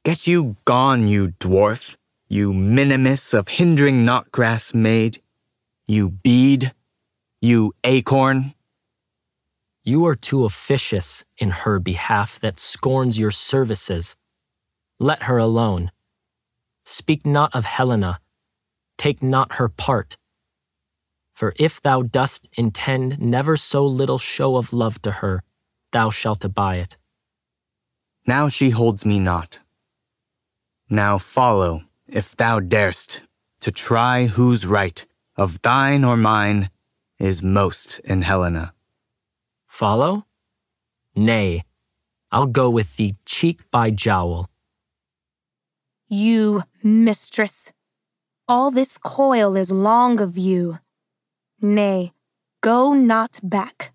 Get you gone, you dwarf, you minimus of hindering knotgrass maid, you bead, you acorn. You are too officious in her behalf that scorns your services. Let her alone. Speak not of Helena, take not her part. For if thou dost intend never so little show of love to her, thou shalt abide it. Now she holds me not. Now follow, if thou darest, to try whose right, of thine or mine, is most in Helena. Follow? Nay, I'll go with thee cheek by jowl. You, mistress, all this coil is long of you. Nay, go not back.